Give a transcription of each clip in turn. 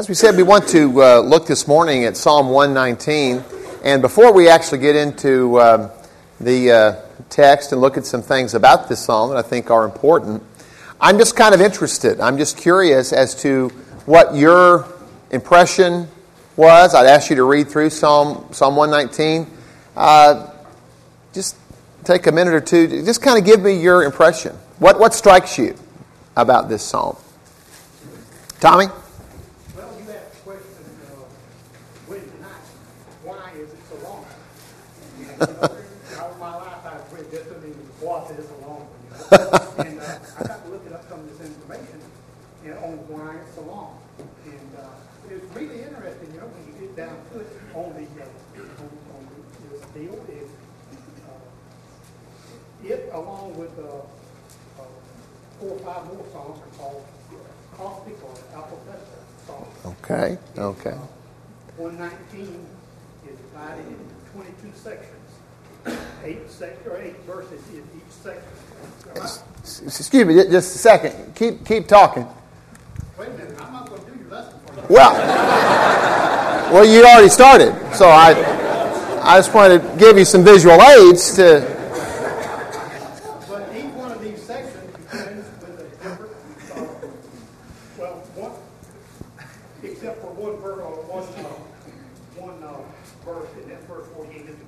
As we said, we want to look this morning at Psalm 119. And before we actually get into the text and look at some things about this psalm that I think are important, I'm just kind of interested. I'm just curious as to what your impression was. I'd ask you to read through Psalm 119. Just take a minute or two. Just kind of give me your impression. What strikes you about this psalm? Tommy? Well, you asked the question Wednesday night, why is it so long? All my life I've read this one and why is it so long? And I got to look up some of this information on why it's so long. And it's really interesting, when you get down to it, on this deal is it, along with 4 or 5 more songs, are called caustic or alphabetical songs. Okay. 119 is divided into 22 sections. 8 verses in each section. Excuse me, just a second. Keep talking. Wait a minute, I'm not going to do your lesson for you. Well, you already started, so I just wanted to give you some visual aids to. But each one of these sections begins with a different one, except for one verse or one verse, and that verse 48 is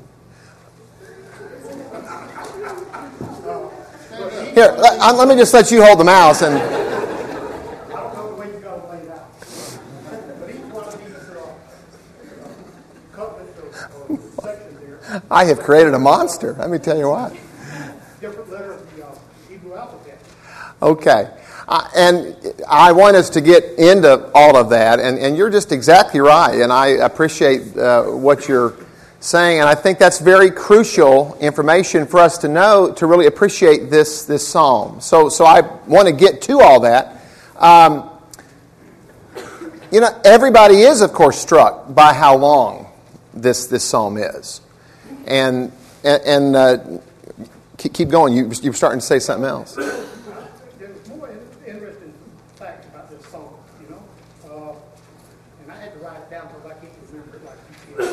encrypted. Here, let me just let you hold the mouse and. I don't know the way you got to lay it out. But each one of these couplets or sections there. I have created a monster. Let me tell you what. Different letter of the Hebrew alphabet. Okay. And I want us to get into all of that, and you're just exactly right, and I appreciate what you're saying, and I think that's very crucial information for us to know to really appreciate this psalm. So I want to get to all that. Everybody is, of course, struck by how long this psalm is. And keep going. You were starting to say something else. There's more interesting facts about this song, and I had to write it down because I can't remember it like you did.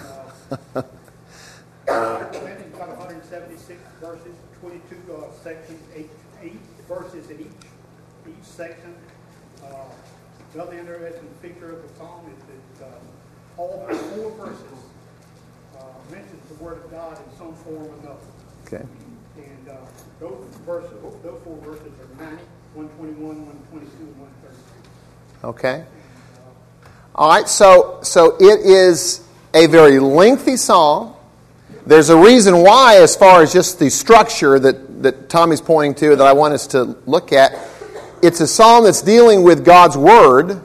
It's got 176 verses, 22 sections, 8 verses in each section. Another interesting feature of the song is that all but 4 verses mentions the Word of God in some form or another. Okay. And those 4 verses are 90, 121, 122, and 133. Okay. All right, so it is a very lengthy psalm. There's a reason why, as far as just the structure that Tommy's pointing to, that I want us to look at. It's a psalm that's dealing with God's Word.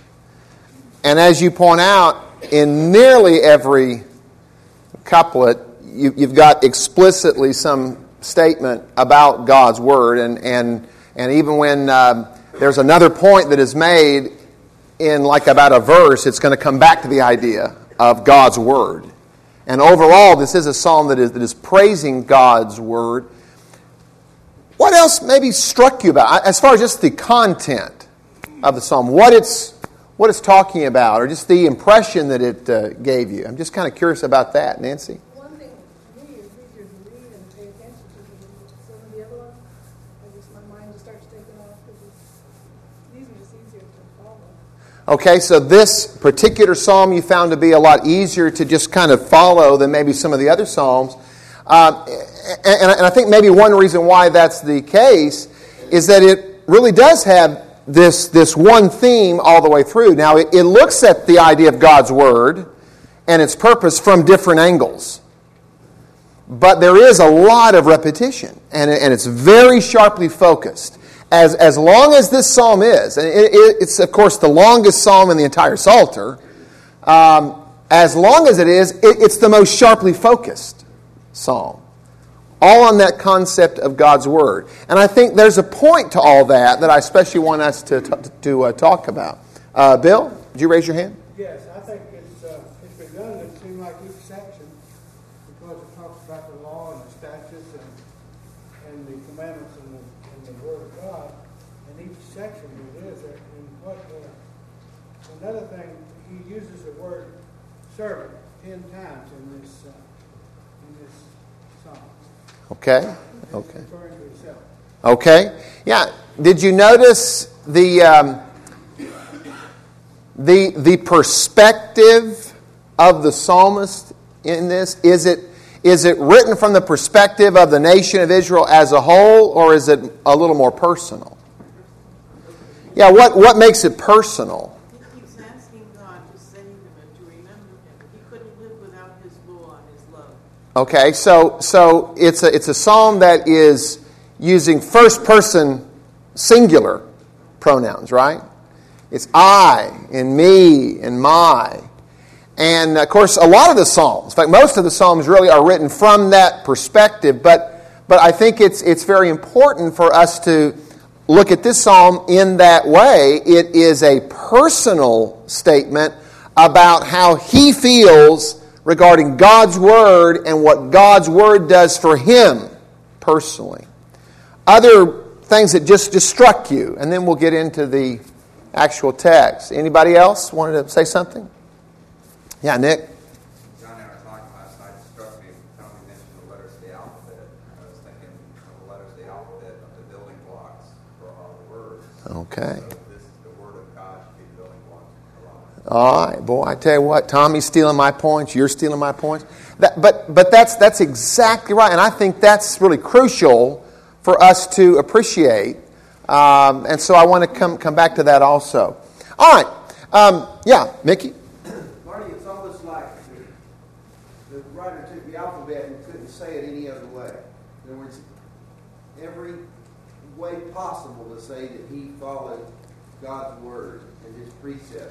And as you point out, in nearly every couplet, you've got explicitly some statement about God's Word. And even when there's another point that is made in like about a verse, it's going to come back to the idea of God's Word. And overall, this is a psalm that is praising God's Word. What else maybe struck you about, as far as just the content of the psalm, what it's talking about, or just the impression that it gave you? I'm just kind of curious about that, Nancy. One thing for me is easier to read and pay attention to than some of the other ones. My mind just starts taking off because these are just easier to follow. Okay, so this particular psalm you found to be a lot easier to just kind of follow than maybe some of the other psalms. And I think maybe one reason why that's the case is that it really does have this one theme all the way through. Now, it looks at the idea of God's Word and its purpose from different angles. But there is a lot of repetition, and it's very sharply focused. As long as this psalm is, and it's of course the longest psalm in the entire Psalter, as long as it is, it's the most sharply focused psalm. All on that concept of God's Word. And I think there's a point to all that I especially want us to talk about. Bill, did you raise your hand? Yes, I think it's redundant. It seems like each section, because it talks about the law and the statutes and the commandments and the Word of God, and each section it is. And what Another thing, he uses the word servant 10 times in this song. Okay. Okay. Referring to himself. Okay. Yeah. Did you notice the perspective of the psalmist in this? Is it written from the perspective of the nation of Israel as a whole, or is it a little more personal? Yeah. What makes it personal? He keeps asking God to save him and to remember him. He couldn't live without his law and his love. Okay. So it's a psalm that is using first person singular pronouns, right? It's I and me and my. And of course, a lot of the psalms, in fact, most of the psalms really are written from that perspective, but I think it's very important for us to look at this psalm in that way. It is a personal statement about how he feels regarding God's Word and what God's Word does for him personally. Other things that just struck you, and then we'll get into the actual text. Anybody else wanted to say something? Yeah, Nick? John and I were talking last night. It struck me when Tony mentioned the letters of the alphabet. I was thinking of the letters of the alphabet of the building blocks for all the words. Okay. So this is the Word of God should be the building blocks for a lot. All right, boy, I tell you what, Tommy's stealing my points, you're stealing my points. But that's exactly right, and I think that's really crucial for us to appreciate. And so I want to come back to that also. All right. Yeah, Mickey? Marty, it's almost like the writer took the alphabet and couldn't say it any other way. In other words, every way possible to say that he followed God's Word and His precepts.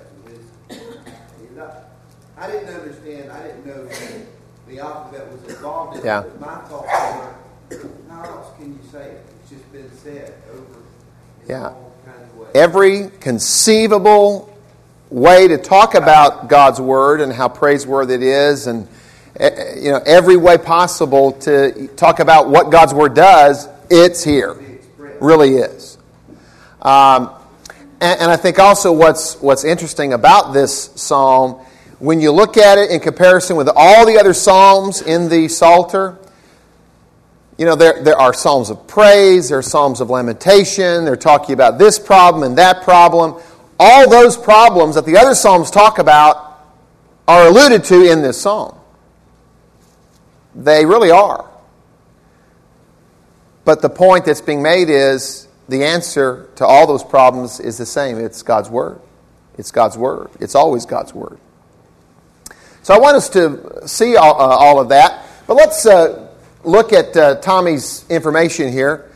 I didn't understand, I didn't know that the alphabet was involved in it. Yeah. But my thoughts were, how else can you say it? It's just been said over in all kinds of ways. Every conceivable way to talk about God's Word and how praiseworthy it is, and every way possible to talk about what God's Word does, it's here. Really is. And I think also what's interesting about this psalm, when you look at it in comparison with all the other psalms in the Psalter, there are psalms of praise, there are psalms of lamentation, they're talking about this problem and that problem. All those problems that the other psalms talk about are alluded to in this psalm. They really are. But the point that's being made is the answer to all those problems is the same. It's God's Word. It's God's Word. It's always God's Word. So I want us to see all of that. But let's look at Tommy's information here.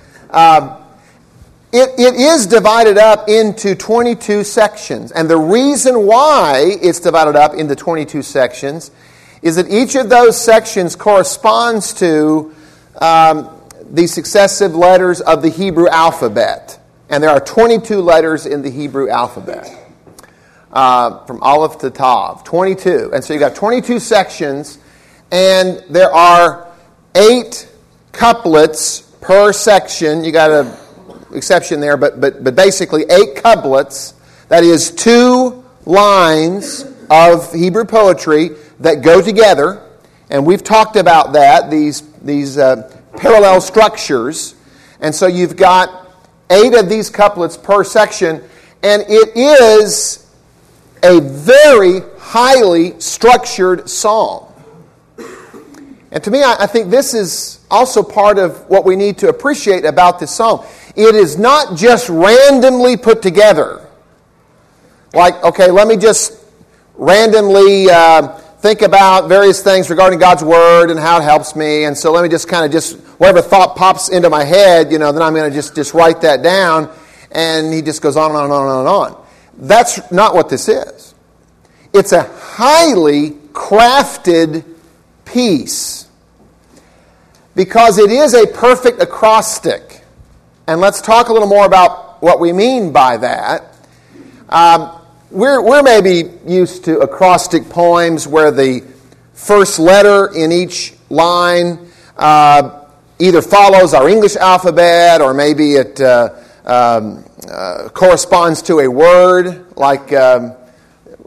It is divided up into 22 sections. And the reason why it's divided up into 22 sections is that each of those sections corresponds to the successive letters of the Hebrew alphabet. And there are 22 letters in the Hebrew alphabet. From Aleph to Tav. 22. And so you've got 22 sections. And there are 8 couplets per section. You got an exception there, but basically 8 couplets. That is 2 lines of Hebrew poetry that go together. And we've talked about that, these parallel structures. And so you've got 8 of these couplets per section. And it is a very highly structured psalm. And to me, I think this is also part of what we need to appreciate about this psalm. It is not just randomly put together. Like, okay, let me just randomly think about various things regarding God's Word and how it helps me. And so let me just whatever thought pops into my head, then I'm going to just write that down. And he just goes on and on and on and on. That's not what this is. It's a highly crafted piece because it is a perfect acrostic. And let's talk a little more about what we mean by that. We're maybe used to acrostic poems where the first letter in each line either follows our English alphabet or maybe it corresponds to a word like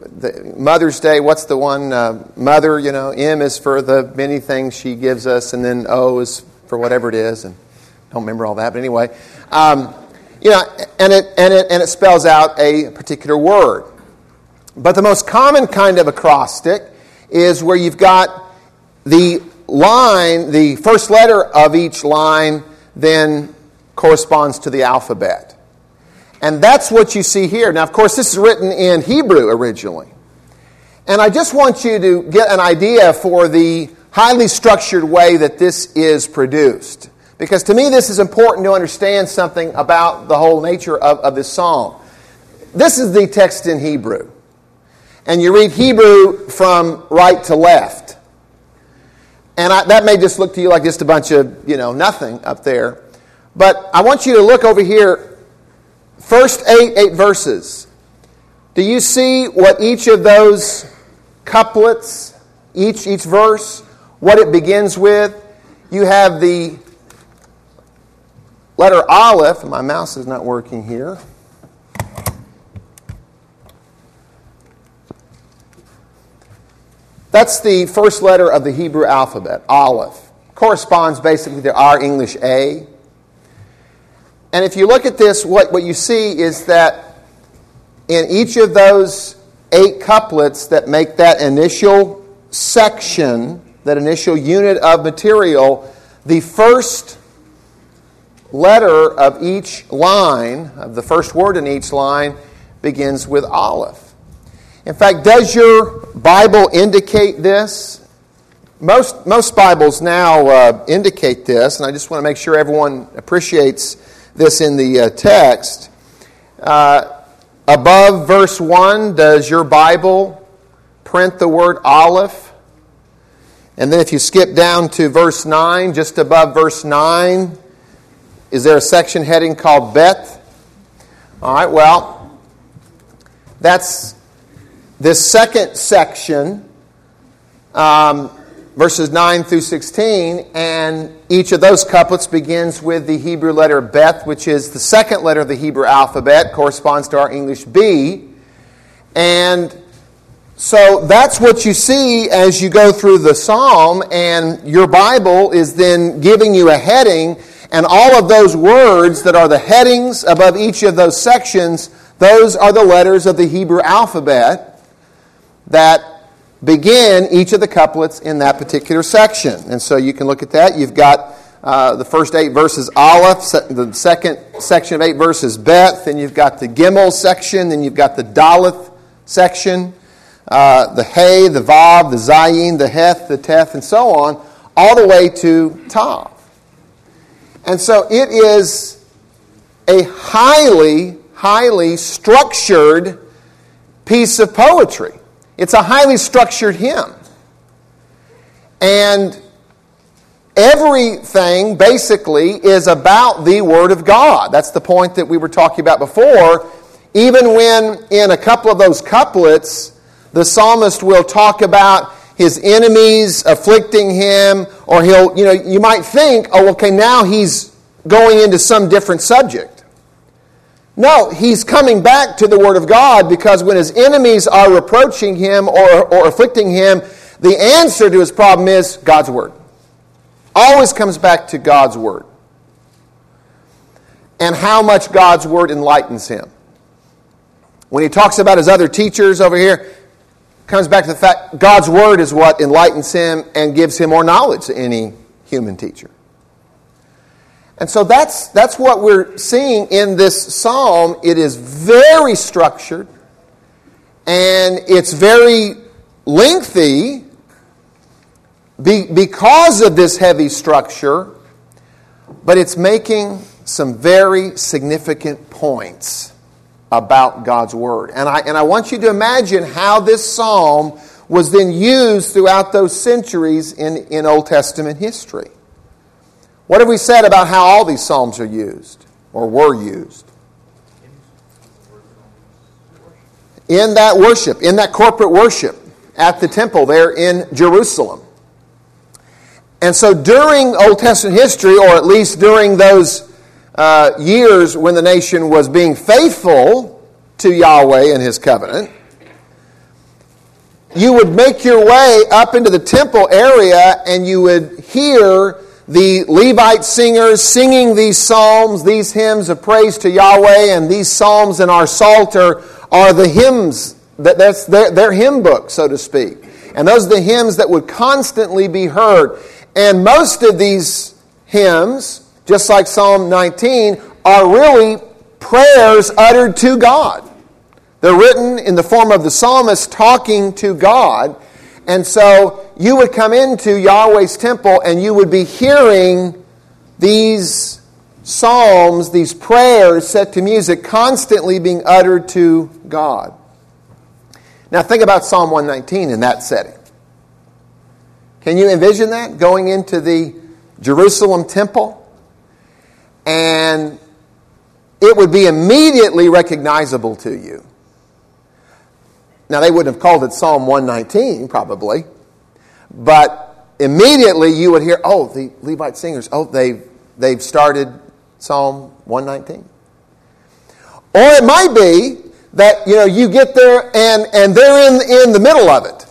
Mother's Day, what's the one? Mother, M is for the many things she gives us, and then O is for whatever it is, and I don't remember all that, but anyway. And it spells out a particular word. But the most common kind of acrostic is where you've got the line, the first letter of each line then corresponds to the alphabet. And that's what you see here. Now, of course, this is written in Hebrew originally. And I just want you to get an idea for the highly structured way that this is produced. Because to me, this is important to understand something about the whole nature of this psalm. This is the text in Hebrew. And you read Hebrew from right to left. And that may just look to you like just a bunch of, nothing up there. But I want you to look over here. First eight verses. Do you see what each of those couplets, each verse, what it begins with? You have the letter Aleph. My mouse is not working here. That's the first letter of the Hebrew alphabet, Aleph. Corresponds basically to our English A. And if you look at this, what you see is that in each of those 8 couplets that make that initial section, that initial unit of material, the first letter of each line, of the first word in each line, begins with Aleph. In fact, does your Bible indicate this? Most Bibles now indicate this, and I just want to make sure everyone appreciates this in the text. Above verse 1, does your Bible print the word Aleph? And then if you skip down to verse 9, just above verse 9, is there a section heading called Bet? All right, well, that's this second section, verses 9 through 16, and each of those couplets begins with the Hebrew letter Beth, which is the second letter of the Hebrew alphabet, corresponds to our English B. And so that's what you see as you go through the psalm, and your Bible is then giving you a heading, and all of those words that are the headings above each of those sections, those are the letters of the Hebrew alphabet that begin each of the couplets in that particular section. And so you can look at that. You've got the first 8 verses Aleph, the second section of 8 verses Bet, then you've got the Gimel section, then you've got the Daleth section, the Hey, the Vav, the Zayin, the Heth, the Teth, and so on, all the way to Tav. And so it is a highly, highly structured piece of poetry. It's a highly structured hymn. And everything basically is about the Word of God. That's the point that we were talking about before. Even when in a couple of those couplets, the psalmist will talk about his enemies afflicting him, or you might think, oh, okay, now he's going into some different subject. No, he's coming back to the Word of God, because when his enemies are reproaching him or afflicting him, the answer to his problem is God's Word. Always comes back to God's Word. And how much God's Word enlightens him. When he talks about his other teachers over here, comes back to the fact God's Word is what enlightens him and gives him more knowledge than any human teacher. And so that's what we're seeing in this psalm. It is very structured, and it's very lengthy because of this heavy structure, but it's making some very significant points about God's Word. And I want you to imagine how this psalm was then used throughout those centuries in Old Testament history. What have we said about how all these psalms are used, or were used? In that worship, in that corporate worship at the temple there in Jerusalem. And so during Old Testament history, or at least during those years when the nation was being faithful to Yahweh and His covenant, you would make your way up into the temple area and you would hear the Levite singers singing these psalms, these hymns of praise to Yahweh, and these psalms in our Psalter are the hymns, that's their hymn book, so to speak. And those are the hymns that would constantly be heard. And most of these hymns, just like Psalm 19, are really prayers uttered to God. They're written in the form of the psalmist talking to God. And so you would come into Yahweh's temple and you would be hearing these psalms, these prayers set to music, constantly being uttered to God. Now think about Psalm 119 in that setting. Can you envision that? Going into the Jerusalem temple, and it would be immediately recognizable to you. Now, they wouldn't have called it Psalm 119, probably, but immediately you would hear, oh, the Levite singers, oh, they've started Psalm 119. Or it might be that, you get there and they're in the middle of it,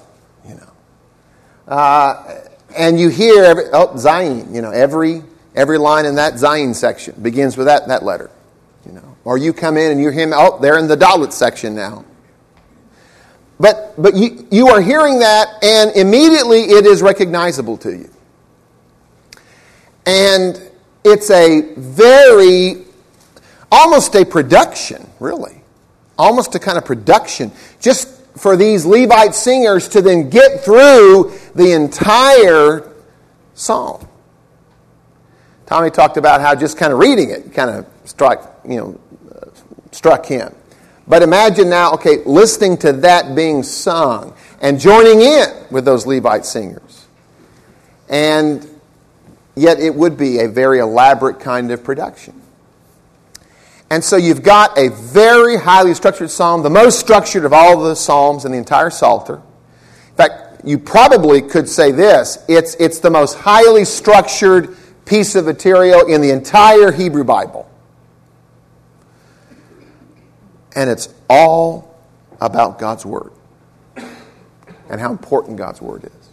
and you hear Zayin, every line in that Zayin section begins with that letter, Or you come in and you hear, they're in the Dalet section now. But you are hearing that, and immediately it is recognizable to you. And it's almost a production, really. Almost a kind of production. Just for these Levite singers to then get through the entire psalm. Tommy talked about how just kind of reading it kind of struck him. But imagine now, listening to that being sung and joining in with those Levite singers. And yet it would be a very elaborate kind of production. And so you've got a very highly structured psalm, the most structured of all the psalms in the entire Psalter. In fact, you probably could say this, it's the most highly structured piece of material in the entire Hebrew Bible. And it's all about God's Word and how important God's Word is.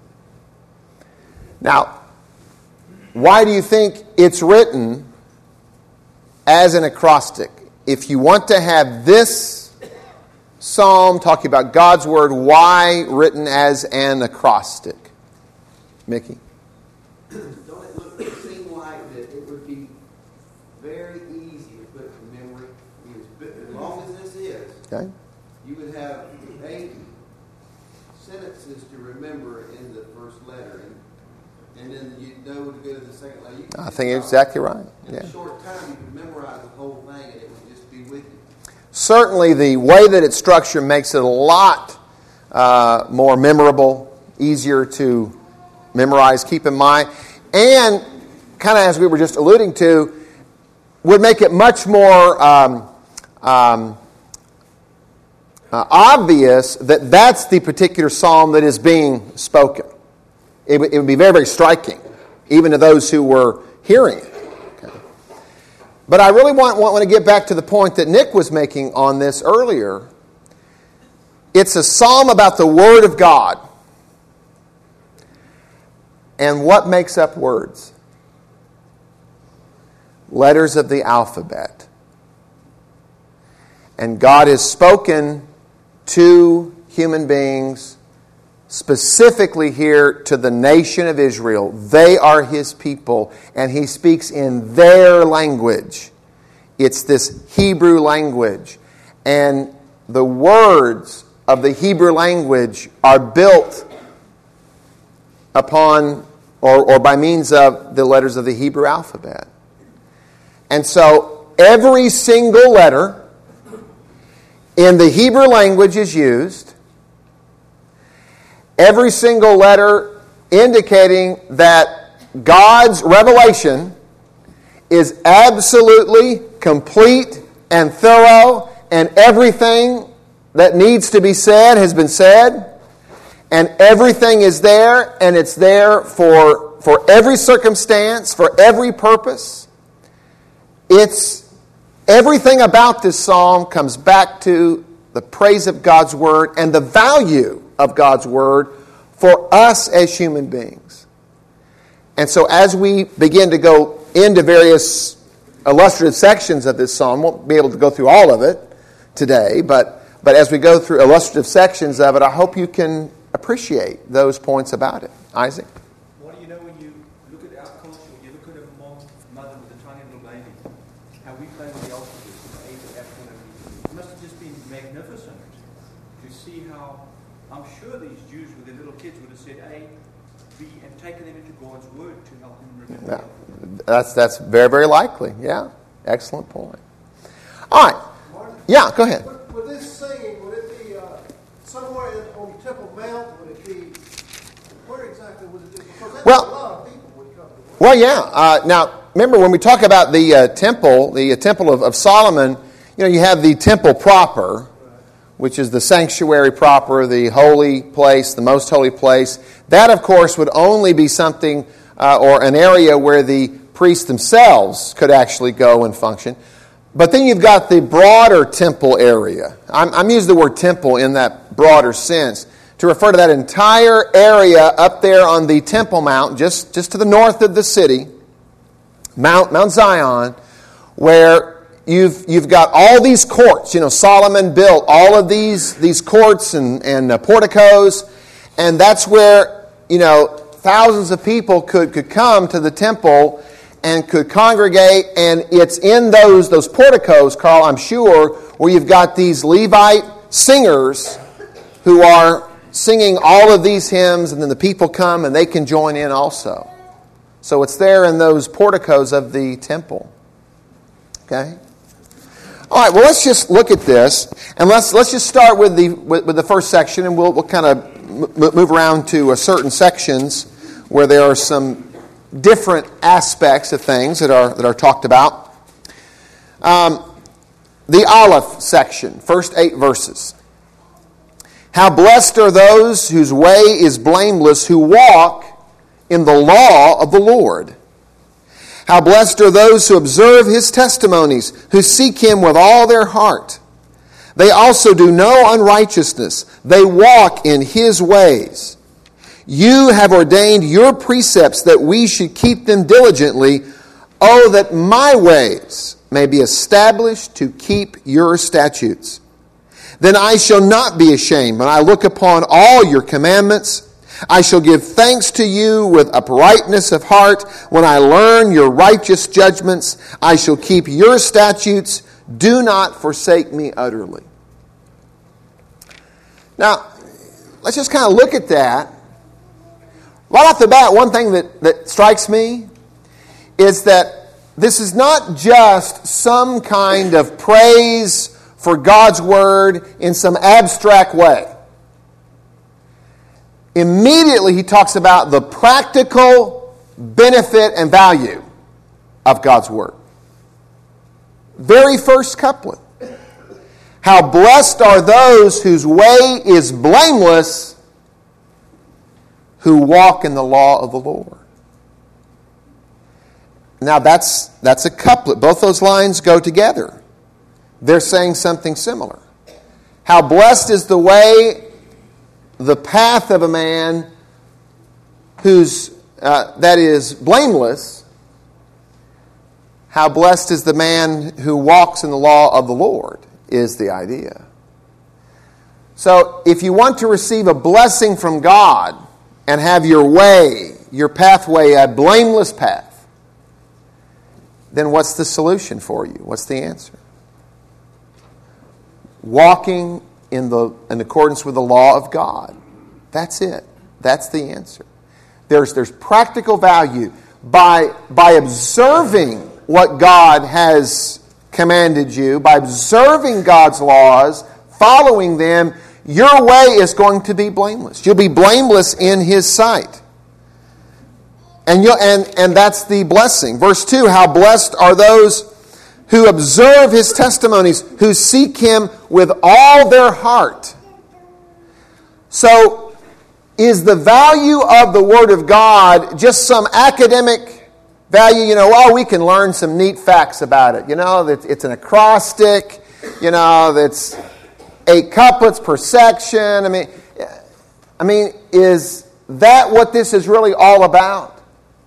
Now, why do you think it's written as an acrostic? If you want to have this psalm talking about God's Word, why written as an acrostic? Mickey? Don't it seem like that it would be very easy to put in memory? As long as this is, Okay. you would have 8 sentences to remember in the first letter, and then you'd know to go to the second letter. I think you're exactly right. In a short time, you could memorize the whole thing, and it would just be with you. Certainly the way that it's structured makes it a lot more memorable, easier to memorize, keep in mind, and kind of as we were just alluding to, would make it much more obvious that that's the particular psalm that is being spoken. It would be very, very striking, even to those who were hearing it. Okay. But I really want to get back to the point that Nick was making on this earlier. It's a psalm about the Word of God. And what makes up words? Letters of the alphabet. And God has spoken to human beings, specifically here to the nation of Israel. They are His people, and He speaks in their language. It's this Hebrew language. And the words of the Hebrew language are built upon or by means of the letters of the Hebrew alphabet. And so every single letter in the Hebrew language is used. Every single letter indicating that God's revelation is absolutely complete and thorough, and everything that needs to be said has been said, and everything is there, and it's there for every circumstance, for every purpose. It's everything about this psalm comes back to the praise of God's Word and the value of God's Word for us as human beings. And so as we begin to go into various illustrative sections of this psalm, won't be able to go through all of it today, but as we go through illustrative sections of it, I hope you can appreciate those points about it. Isaac? What do you know when you look at our culture, when you look at a mother with a tiny little baby, how we play with the alphabet from the age of African, it must have just been magnificent to see how, I'm sure these Jews with their little kids would have said A, B, and taken them into God's Word to help them remember the alphabet. That's very, very likely. Yeah, excellent point. All right. Martin? Yeah, go ahead. Would this singing, would it be somewhere on Temple Mount? Would it be, where exactly would it be? Because that's Well- a lot of people would come to worship. Well, yeah. Now, remember when we talk about the temple of Solomon, you have the temple proper, which is the sanctuary proper, the holy place, the most holy place. That, of course, would only be something or an area where the priests themselves could actually go and function. But then you've got the broader temple area. I'm using the word temple in that broader sense to refer to that entire area up there on the Temple Mount, just to the north of the city, Mount Zion, where you've got all these courts. Solomon built all of these courts and porticos, and that's where thousands of people could come to the temple and could congregate, and it's in those porticos, Carl, I'm sure, where you've got these Levite singers who are singing all of these hymns, and then the people come and they can join in also. So it's there in those porticos of the temple. Okay? All right, well, let's just look at this, and let's just start with the first section, and we'll kind of move around to certain sections where there are some different aspects of things that are talked about. The Aleph section, first 8 verses. How blessed are those whose way is blameless, who walk in the law of the Lord. How blessed are those who observe His testimonies, who seek Him with all their heart. They also do no unrighteousness. They walk in His ways. You have ordained your precepts that we should keep them diligently. Oh, that my ways may be established to keep your statutes. Then I shall not be ashamed when I look upon all your commandments. I shall give thanks to you with uprightness of heart. When I learn your righteous judgments, I shall keep your statutes. Do not forsake me utterly. Now, let's just kind of look at that. Right off the bat, one thing that strikes me is that this is not just some kind of praise for God's Word in some abstract way. Immediately he talks about the practical benefit and value of God's Word. Very first couplet. How blessed are those whose way is blameless, who walk in the law of the Lord. Now that's a couplet. Both those lines go together. They're saying something similar. How blessed is the way, the path of a man who's that is blameless. How blessed is the man who walks in the law of the Lord, is the idea. So if you want to receive a blessing from God and have your way, your pathway, a blameless path, then what's the solution for you? What's the answer? Walking in accordance with the law of God. That's it. That's the answer. There's practical value by observing what God has commanded you, by observing God's laws, following them. Your way is going to be blameless. You'll be blameless in His sight. And that's the blessing. Verse 2, how blessed are those who observe His testimonies, who seek Him with all their heart. So, is the value of the Word of God just some academic value? We can learn some neat facts about it. It's an acrostic. That's 8 couplets per section. I mean, is that what this is really all about?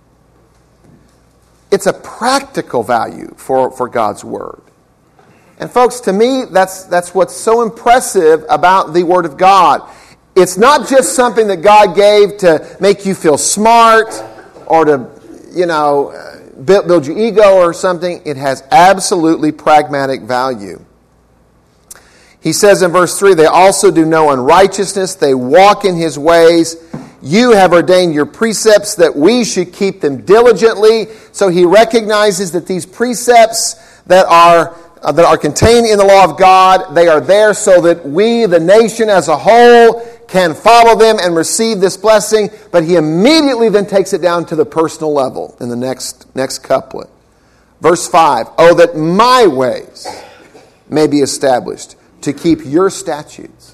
It's a practical value for God's Word. And folks, to me, that's what's so impressive about the Word of God. It's not just something that God gave to make you feel smart or to, build your ego or something. It has absolutely pragmatic value. He says in verse 3, they also do no unrighteousness. They walk in His ways. You have ordained your precepts that we should keep them diligently. So he recognizes that these precepts that are contained in the law of God, they are there so that we, the nation as a whole, can follow them and receive this blessing. But he immediately then takes it down to the personal level in the next couplet. Verse 5, oh, that my ways may be established to keep your statutes.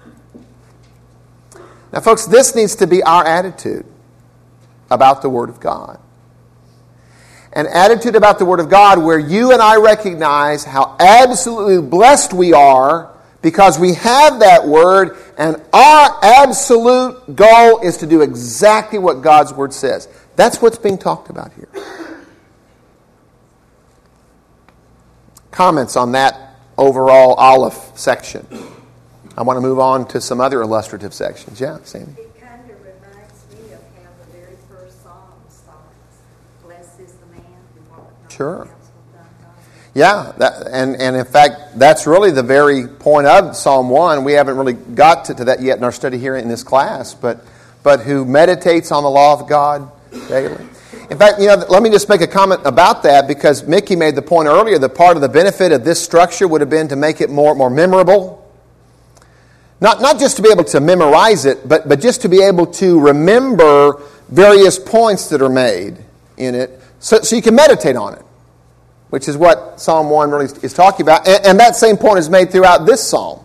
Now, folks, this needs to be our attitude about the Word of God. An attitude about the Word of God where you and I recognize how absolutely blessed we are because we have that Word, and our absolute goal is to do exactly what God's Word says. That's what's being talked about here. Comments on that overall Aleph section. I want to move on to some other illustrative sections. Yeah, Sandy? It kind of reminds me of how the very first psalm starts. Blessed is the man who walketh not Sure. in the counsel of ungodly. Yeah, and in fact, that's really the very point of Psalm 1. We haven't really got to that yet in our study here in this class, but who meditates on the law of God daily. In fact, let me just make a comment about that, because Mickey made the point earlier that part of the benefit of this structure would have been to make it more memorable. Not just to be able to memorize it, but just to be able to remember various points that are made in it, so you can meditate on it, which is what Psalm 1 really is talking about. And that same point is made throughout this psalm.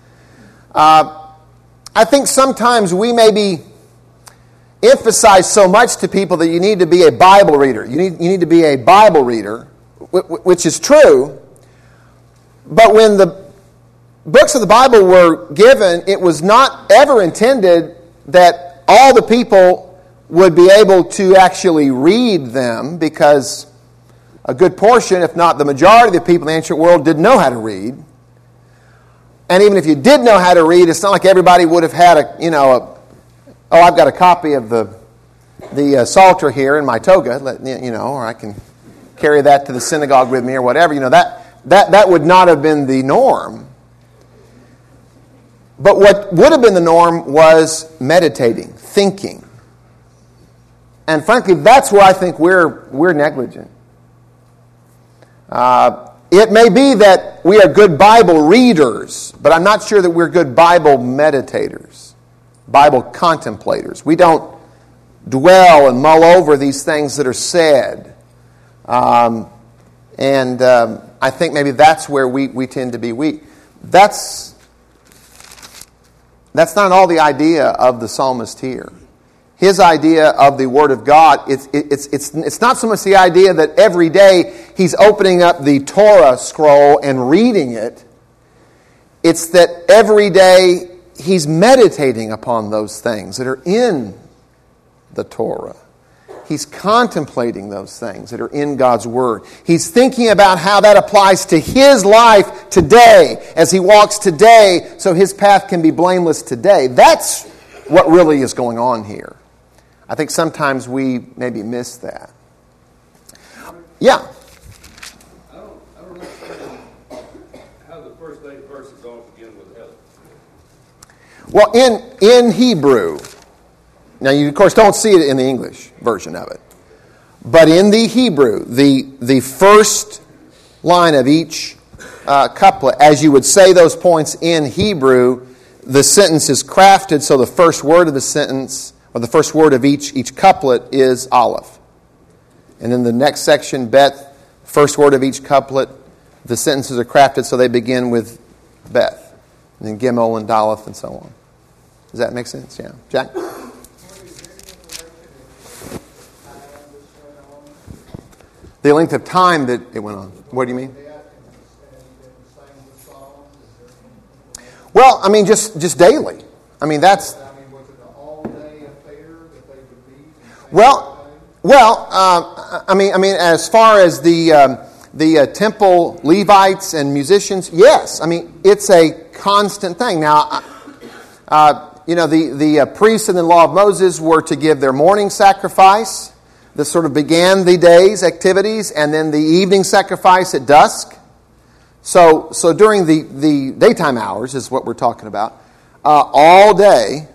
I think sometimes we maybe emphasize so much to people that you need to be a Bible reader. You need to be a Bible reader, which is true. But when the books of the Bible were given, it was not ever intended that all the people would be able to actually read them, because a good portion, if not the majority of the people in the ancient world, didn't know how to read. And even if you did know how to read, it's not like everybody would have had I've got a copy of the Psalter here in my toga, or I can carry that to the synagogue with me or whatever. That would not have been the norm. But what would have been the norm was meditating, thinking. And frankly, that's where I think we're negligent. It may be that we are good Bible readers, but I'm not sure that we're good Bible meditators, Bible contemplators. We don't dwell and mull over these things that are said. I think maybe that's where we tend to be weak. That's not at all the idea of the psalmist here. His idea of the Word of God, it's not so much the idea that every day he's opening up the Torah scroll and reading it. It's that every day he's meditating upon those things that are in the Torah. He's contemplating those things that are in God's Word. He's thinking about how that applies to his life today, as he walks today, so his path can be blameless today. That's what really is going on here. I think sometimes we maybe miss that. Yeah? I don't understand how the first 8 verses all begin with heaven. Well, in Hebrew, now you of course don't see it in the English version of it, but in the Hebrew, the first line of each couplet, as you would say those points in Hebrew, the sentence is crafted so the first word of the sentence, or the first word of each couplet, is Aleph. And in the next section, Bet, first word of each couplet, the sentences are crafted so they begin with Beth, and then Gimel and Daleth and so on. Does that make sense? Yeah. Jack? The length of time that it went on. What do you mean? Well, I mean, just daily. I mean, that's... I mean, as far as the temple Levites and musicians, yes. I mean, it's a constant thing. Now, the priests in the law of Moses were to give their morning sacrifice. This sort of began the day's activities, and then the evening sacrifice at dusk. So during the daytime hours is what we're talking about, all day.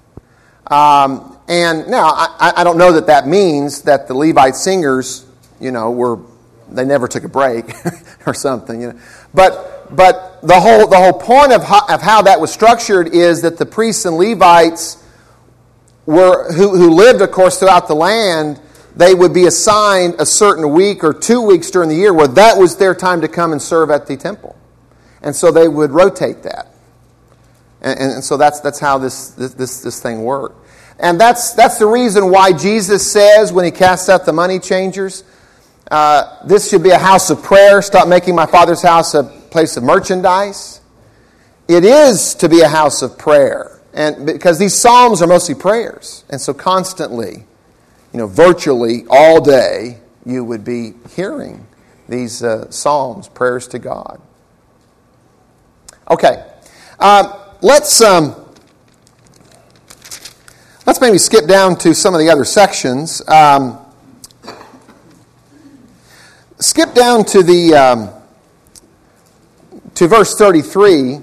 And now, I don't know that means that the Levite singers, they never took a break or something. But the whole point of how that was structured is that the priests and Levites who lived, of course, throughout the land. They would be assigned a certain week or 2 weeks during the year where that was their time to come and serve at the temple. And so they would rotate that. And so that's how this thing worked. And that's the reason why Jesus says when he casts out the money changers, this should be a house of prayer. Stop making my Father's house a place of merchandise. It is to be a house of prayer. And because these psalms are mostly prayers. And so constantly, virtually all day, you would be hearing these psalms, prayers to God. Okay, let's maybe skip down to some of the other sections. Skip down to to verse 33.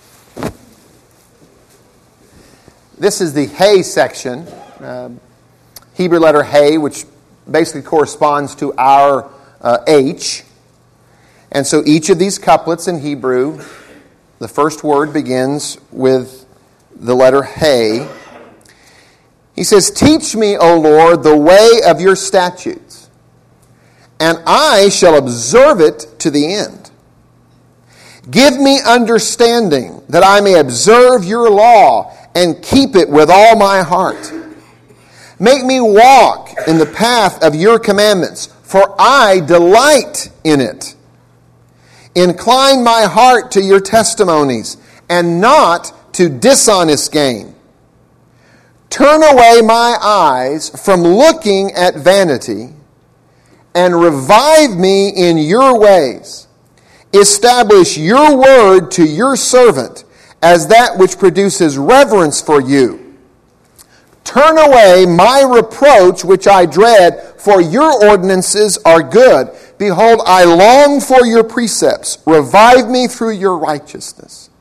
This is the Hey section. Hebrew letter Hey, which basically corresponds to our H. And so each of these couplets in Hebrew, the first word begins with the letter Hey. He says, "Teach me, O Lord, the way of your statutes, and I shall observe it to the end. Give me understanding, that I may observe your law and keep it with all my heart. Make me walk in the path of your commandments, for I delight in it. Incline my heart to your testimonies, and not to dishonest gain. Turn away my eyes from looking at vanity, and revive me in your ways. Establish your word to your servant as that which produces reverence for you. Turn away my reproach which I dread, for your ordinances are good. Behold, I long for your precepts. Revive me through your righteousness."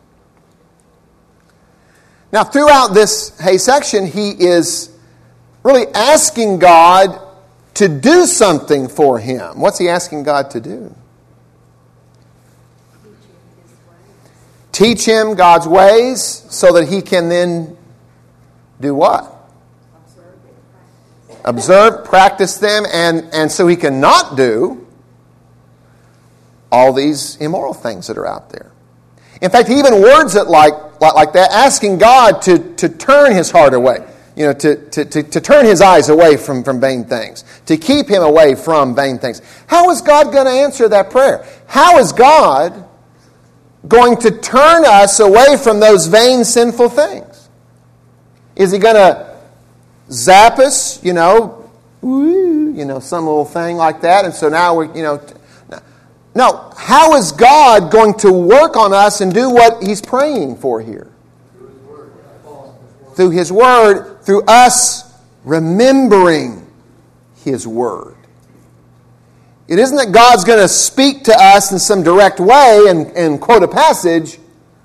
Now, throughout this Hey section, he is really asking God to do something for him. What's he asking God to do? Teach him God's ways so that he can then do what? Observe, practice them, and so he can not do all these immoral things that are out there. In fact, he even words it like that, asking God to turn his heart away, to turn his eyes away from vain things, to keep him away from vain things. How is God going to answer that prayer? How is God going to turn us away from those vain, sinful things? Is he going to zap us, some little thing like that, and so now we're, No, how is God going to work on us and do what he's praying for here? Through his word, through us remembering his word. It isn't that God's going to speak to us in some direct way and quote a passage,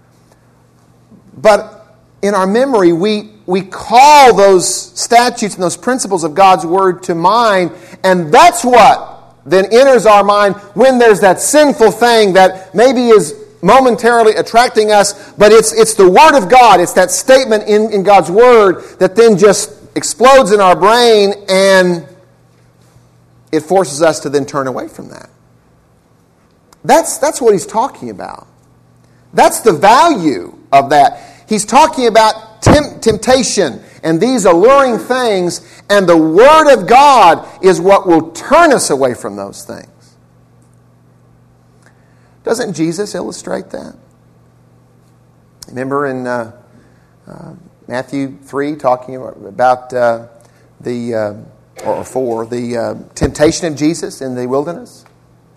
but in our memory, we call those statutes and those principles of God's word to mind, and that's what then enters our mind when there's that sinful thing that maybe is momentarily attracting us, but it's the Word of God, it's that statement in God's Word that then just explodes in our brain, and it forces us to then turn away from that. That's what he's talking about. That's the value of that. He's talking about temptation and these alluring things, and the Word of God is what will turn us away from those things. Doesn't Jesus illustrate that? Remember in Matthew 3, talking about the or 4, the temptation of Jesus in the wilderness.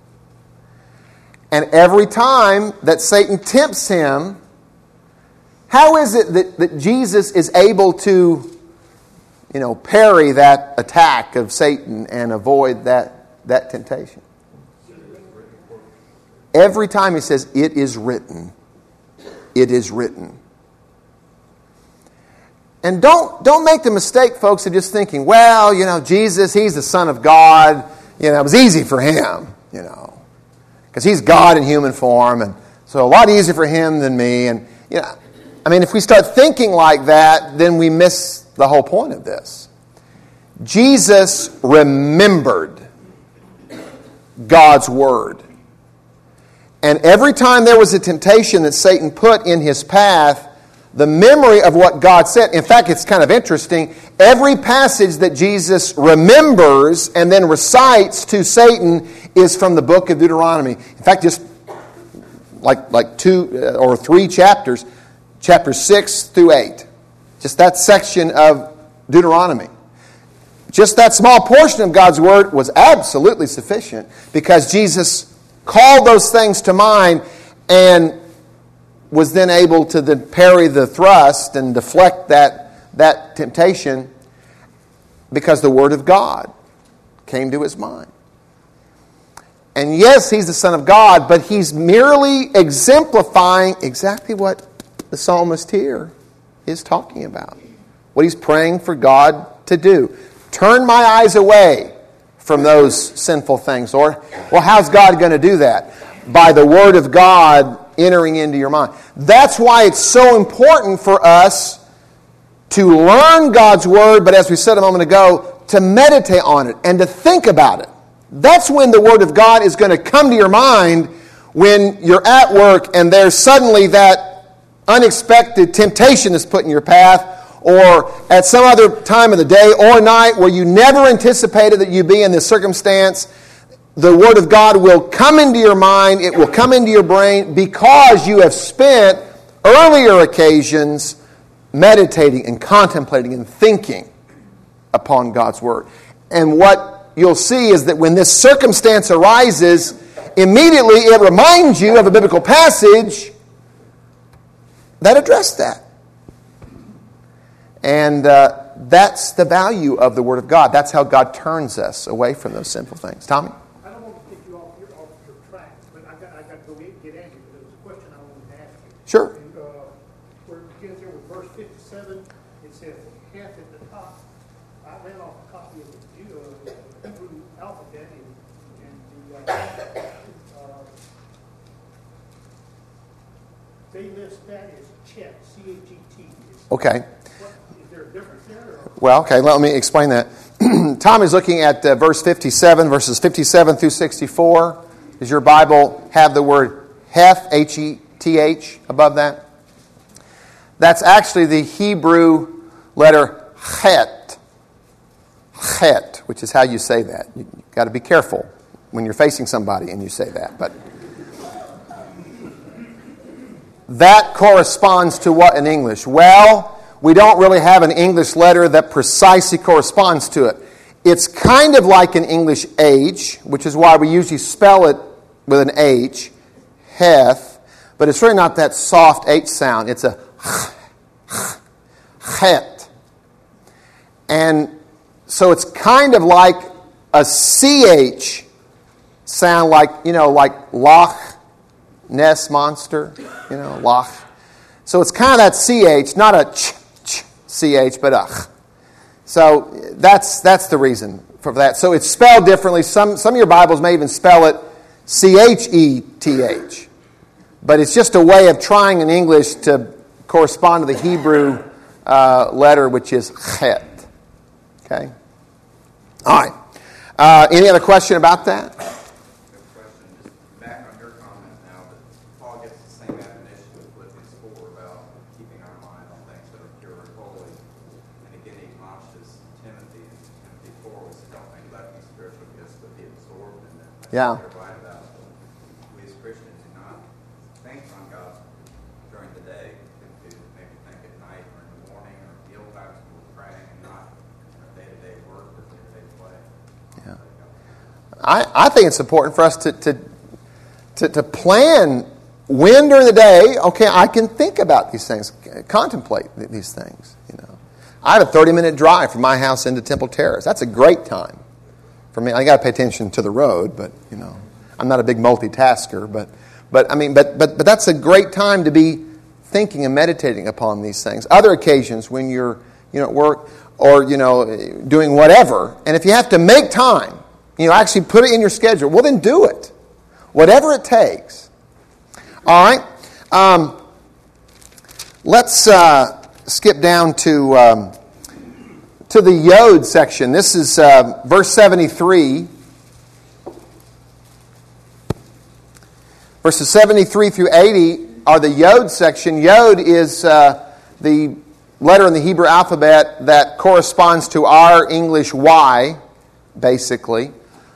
And every time that Satan tempts him, how is it that Jesus is able to, parry that attack of Satan and avoid that temptation? Every time he says, "It is written. It is written." And don't make the mistake, folks, of just thinking, well, Jesus, he's the Son of God. It was easy for him, because he's God in human form, and so a lot easier for him than me. And if we start thinking like that, then we miss the whole point of this. Jesus remembered God's word. And every time there was a temptation that Satan put in his path, the memory of what God said. In fact, it's kind of interesting. Every passage that Jesus remembers and then recites to Satan is from the book of Deuteronomy. In fact, just like 2 or 3 chapters, chapters 6 through 8. Just that section of Deuteronomy. Just that small portion of God's word was absolutely sufficient because Jesus called those things to mind and was then able to then parry the thrust and deflect that temptation because the Word of God came to his mind. And yes, he's the Son of God, but he's merely exemplifying exactly what the psalmist here is talking about. What he's praying for God to do. Turn my eyes away from those sinful things. Or, well, how's God going to do that? By the Word of God entering into your mind. That's why it's so important for us to learn God's Word, but as we said a moment ago, to meditate on it and to think about it. That's when the Word of God is going to come to your mind when you're at work and there's suddenly that unexpected temptation is put in your path, or at some other time of the day or night where you never anticipated that you'd be in this circumstance. The Word of God will come into your mind, it will come into your brain because you have spent earlier occasions meditating and contemplating and thinking upon God's Word. And what you'll see is that when this circumstance arises, immediately it reminds you of a biblical passage that addressed that. And that's the value of the Word of God. That's how God turns us away from those sinful things. Tommy? I don't want to take you off your track, but I got to go get at you. There was a question I wanted to ask you. Sure. And, where it begins here with verse 57, it says, half at the top. I ran off a copy of the Hebrew alphabet, and they list that as Chet, C-H-E-T. Okay. Is there a difference there? Or? Well, okay, let me explain that. Tom is looking at verse 57, verses 57 through 64. Does your Bible have the word Heth, H-E-T-H, above that? That's actually the Hebrew letter Chet. Chet, which is how you say that. You've got to be careful when you're facing somebody and you say that. But that corresponds to what in English? Well, we don't really have an English letter that precisely corresponds to it. It's kind of like an English H, which is why we usually spell it with an H, Heth, but it's really not that soft H sound. It's a Het. And so it's kind of like a CH sound, like Loch Ness Monster, Loch. So it's kind of that CH, not a CH, but a. So that's the reason for that. So it's spelled differently. Some of your Bibles may even spell it CHETH. But it's just a way of trying in English to correspond to the Hebrew letter, which is Chet. Okay? All right. Any other question about that? Good question. Just back on your comment now, that Paul gets the same admonition with Philippians 4 about keeping our mind on things that are pure and holy. And again, he admonishes Timothy in Timothy 4, was don't think about these spiritual gifts, but be absorbed in them. Yeah. You're right about it. We as Christians do not think on God during the day. We maybe think at night or in the morning or meal times when we're praying, and not in our day-to-day work or day-to-day play. I think it's important for us to plan when during the day, okay, I can think about these things, contemplate these things. I have a 30-minute drive from my house into Temple Terrace. That's a great time for me. I got to pay attention to the road, but I'm not a big multitasker. But that's a great time to be thinking and meditating upon these things. Other occasions when you're at work or doing whatever, and if you have to make time, actually put it in your schedule, well then do it, whatever it takes. All right, let's skip down to the Yod section. This is verse 73. Verses 73 through 80 are the Yod section. Yod is the letter in the Hebrew alphabet that corresponds to our English Y, basically.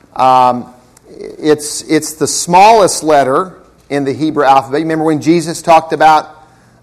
It's the smallest letter in the Hebrew alphabet. You remember when Jesus talked about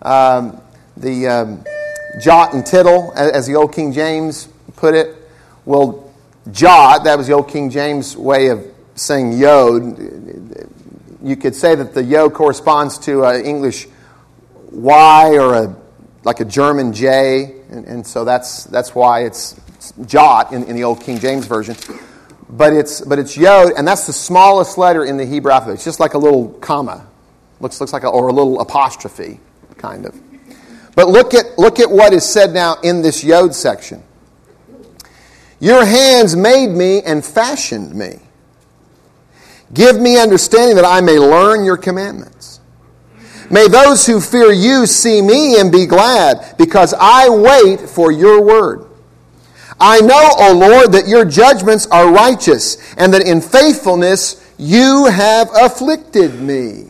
the jot and tittle, as the old King James put it? Well, jot, that was the old King James way of saying Yod. You could say that the Yod corresponds to an English Y or like a German J, and so that's why it's jot in the old King James version. But it's Yod, and that's the smallest letter in the Hebrew alphabet. It's just like a little comma, looks like or a little apostrophe, kind of. But look at what is said now in this Yod section. Your hands made me and fashioned me. Give me understanding that I may learn your commandments. May those who fear you see me and be glad, because I wait for your word. I know, O Lord, that your judgments are righteous, and that in faithfulness you have afflicted me.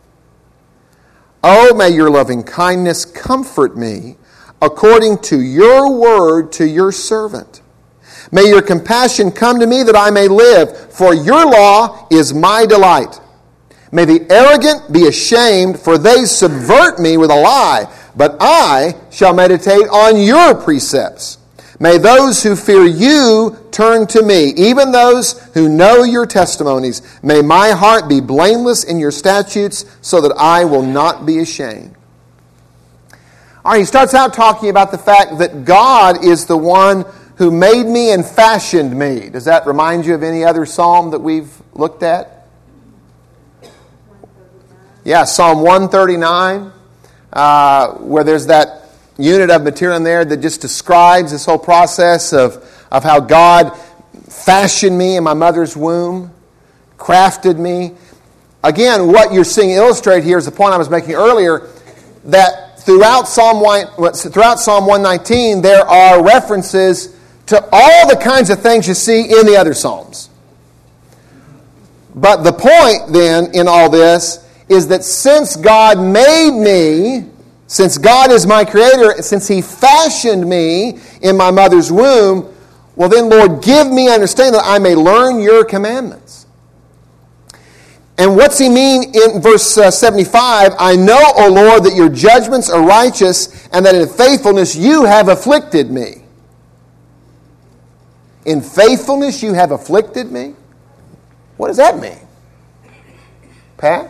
Oh, may your loving kindness comfort me according to your word to your servant. May your compassion come to me that I may live, for your law is my delight. May the arrogant be ashamed, for they subvert me with a lie, but I shall meditate on your precepts. May those who fear you turn to me, even those who know your testimonies. May my heart be blameless in your statutes, so that I will not be ashamed. All right, he starts out talking about the fact that God is the one who made me and fashioned me. Does that remind you of any other psalm that we've looked at? Yeah, Psalm 139, where there's that unit of material in there that just describes this whole process of how God fashioned me in my mother's womb, crafted me. Again, what you're seeing illustrated here is the point I was making earlier, that throughout Psalm 119 there are references to all the kinds of things you see in the other Psalms. But the point then in all this is that since God made me, since God is my creator, since He fashioned me in my mother's womb, well then, Lord, give me understanding that I may learn your commandments. And what's He mean in verse 75? I know, O Lord, that your judgments are righteous, and that in faithfulness you have afflicted me. In faithfulness you have afflicted me? What does that mean? Pat?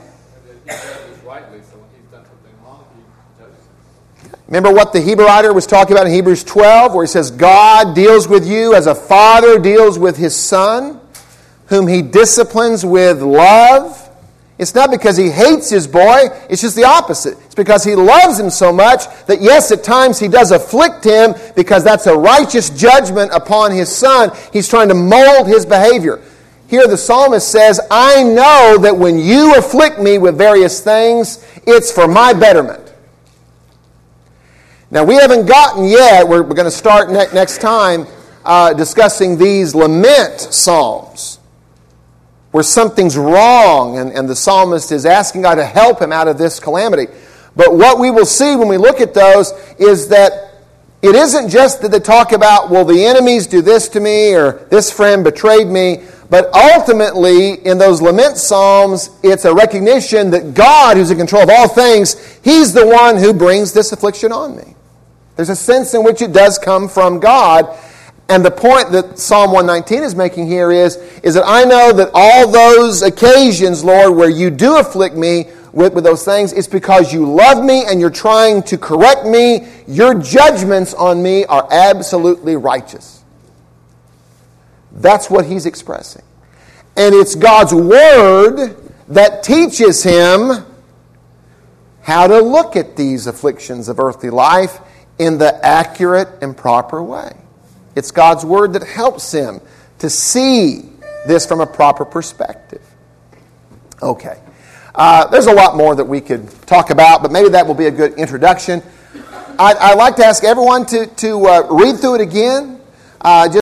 Remember what the Hebrew writer was talking about in Hebrews 12, where he says, God deals with you as a father deals with his son, whom he disciplines with love. It's not because he hates his boy, it's just the opposite. It's because he loves him so much that yes, at times he does afflict him, because that's a righteous judgment upon his son. He's trying to mold his behavior. Here the psalmist says, I know that when you afflict me with various things, it's for my betterment. Now we haven't gotten yet, we're going to start next time discussing these lament psalms, where something's wrong and the psalmist is asking God to help him out of this calamity. But what we will see when we look at those is that it isn't just that they talk about, well, the enemies do this to me, or this friend betrayed me, but ultimately in those lament psalms, it's a recognition that God, who's in control of all things, He's the one who brings this affliction on me. There's a sense in which it does come from God. And the point that Psalm 119 is making here is that I know that all those occasions, Lord, where you do afflict me with those things, it's because you love me and you're trying to correct me. Your judgments on me are absolutely righteous. That's what he's expressing. And it's God's Word that teaches him how to look at these afflictions of earthly life in the accurate and proper way. It's God's Word that helps him to see this from a proper perspective. Okay. There's a lot more that we could talk about, but maybe that will be a good introduction. I'd like to ask everyone to read through it again. Just